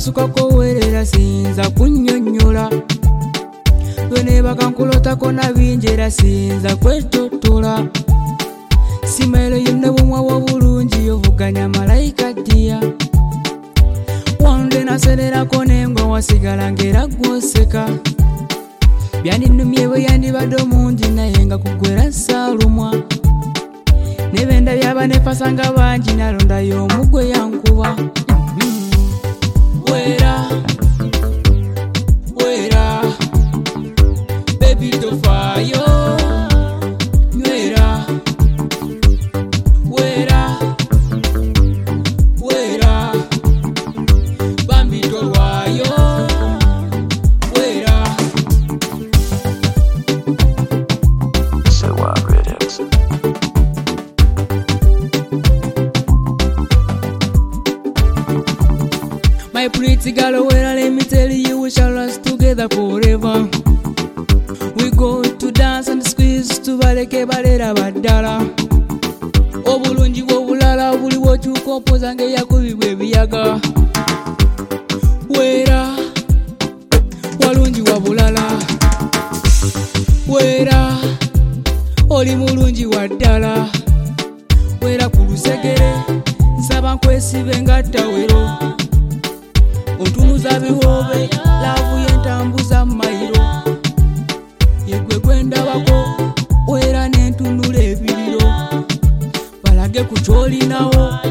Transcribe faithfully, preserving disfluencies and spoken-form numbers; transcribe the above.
bansukako werera sinza kunnyonnyola lwene bakankulotako na binjera sinza kwetotola simailo yonna bumwa w'obulungi yovuganya malayika ddiya wande naselerako nengo wasigala ngera gwoseka byaninumye bwe yandibadde omungi naye nga kugwera saalumwa nebenda byaba nepasanga bangi nalondayo omugwe yankuba wera wera baby tofayo nywera wera wera bambi tolwayo wera. My pretty girl, where let me tell you, we shall last together forever. We go to dance and squeeze to baleke balera badala. Obulungi bw'obulala buli bw'okyuka opoza ng'eyakubibwa ebiyaga. Wera walungi wabulala, wera oli mulungi waddala. Wera ku lusegere nsaba nkwesibe nga ttawero. Otunuza bihobe laavu yentambuza mayiro yegwe gwendabako wera nentunula ebiriro balage ku kyolinawo